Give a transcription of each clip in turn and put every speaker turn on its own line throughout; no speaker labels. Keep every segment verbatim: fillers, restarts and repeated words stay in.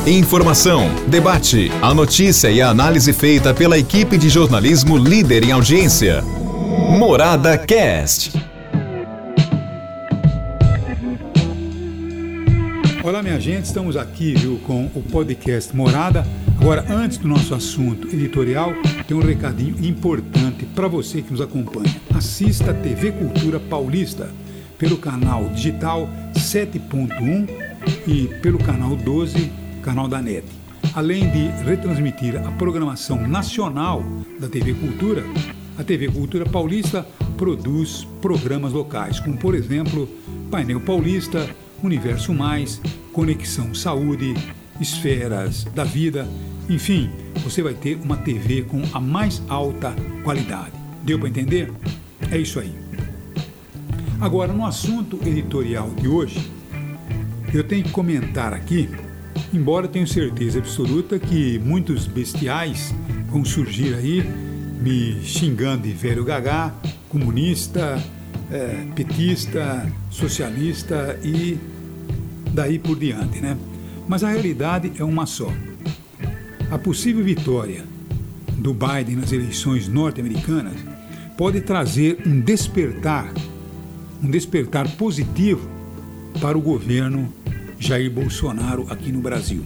Informação, debate, a notícia e a análise feita pela equipe de jornalismo líder em audiência. Morada Cast.
Olá, minha gente, estamos aqui, viu, com o podcast Morada. Agora, antes do nosso assunto editorial, tem um recadinho importante para você que nos acompanha. Assista a T V Cultura Paulista pelo canal digital sete ponto um e pelo canal doze, canal da NET. Além de retransmitir a programação nacional da T V Cultura, a T V Cultura Paulista produz programas locais, como, por exemplo, Painel Paulista, Universo Mais, Conexão Saúde, Esferas da Vida, enfim, você vai ter uma T V com a mais alta qualidade. Deu para entender? É isso aí. Agora, no assunto editorial de hoje, eu tenho que comentar aqui, embora eu tenha certeza absoluta que muitos bestiais vão surgir aí me xingando de velho gagá, comunista, é, petista, socialista e daí por diante, né? Mas a realidade é uma só. A possível vitória do Biden nas eleições norte-americanas pode trazer um despertar, um despertar positivo para o governo Jair Bolsonaro aqui no Brasil.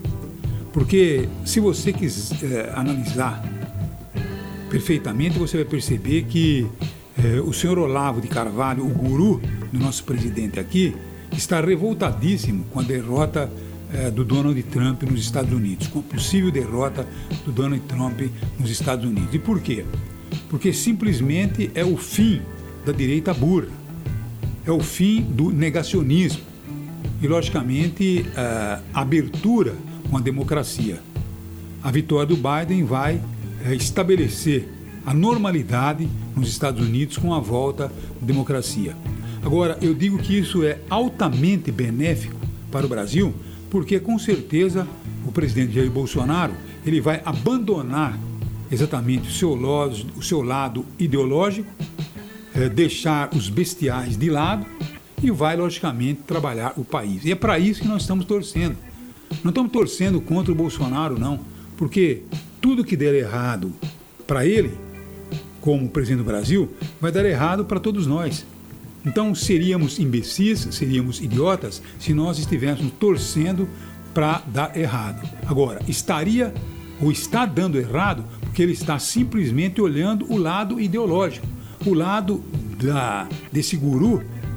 Porque se você quiser é, analisar perfeitamente, você vai perceber que é, o senhor Olavo de Carvalho, o guru do nosso presidente aqui, está revoltadíssimo com a derrota é, do Donald Trump nos Estados Unidos, com a possível derrota do Donald Trump nos Estados Unidos. E por quê? Porque simplesmente é o fim da direita burra, é o fim do negacionismo e, logicamente, a abertura com a democracia. A vitória do Biden vai é, estabelecer a normalidade nos Estados Unidos com a volta da democracia. Agora, eu digo que isso é altamente benéfico para o Brasil, porque com certeza o presidente Jair Bolsonaro ele vai abandonar exatamente o seu lado, o seu lado ideológico, é, deixar os bestiais de lado e vai, logicamente, trabalhar o país. E é para isso que nós estamos torcendo. Não estamos torcendo contra o Bolsonaro, não, porque tudo que der errado para ele, como presidente do Brasil, vai dar errado para todos nós. Então seríamos imbecis, seríamos idiotas se nós estivéssemos torcendo para dar errado. Agora, estaria ou está dando errado porque ele está simplesmente olhando o lado ideológico, o lado da, desse guru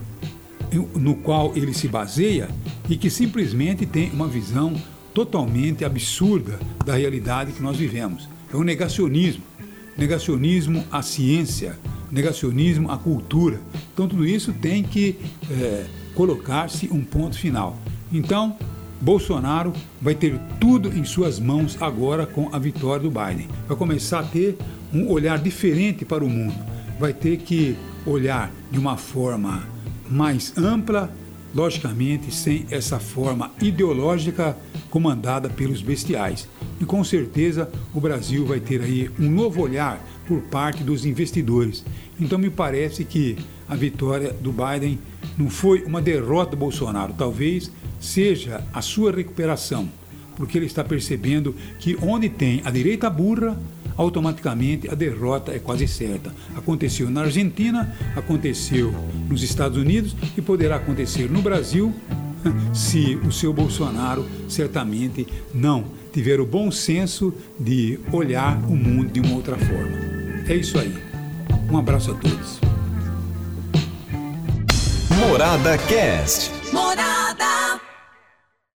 no qual ele se baseia e que simplesmente tem uma visão totalmente absurda da realidade que nós vivemos. É o negacionismo, negacionismo à ciência, negacionismo à cultura. Então tudo isso tem que é, colocar-se um ponto final. Então, Bolsonaro vai ter tudo em suas mãos agora com a vitória do Biden. Vai começar a ter um olhar diferente para o mundo. Vai ter que olhar de uma forma mais ampla, logicamente sem essa forma ideológica comandada pelos bestiais. E com certeza o Brasil vai ter aí um novo olhar por parte dos investidores. Então me parece que a vitória do Biden não foi uma derrota do Bolsonaro, talvez seja a sua recuperação, porque ele está percebendo que onde tem a direita burra, automaticamente a derrota é quase certa. Aconteceu na Argentina, aconteceu nos Estados Unidos e poderá acontecer no Brasil se o seu Bolsonaro certamente não tiver o bom senso de olhar o mundo de uma outra forma. É isso aí. Um abraço a todos.
Morada Cast.
Morada.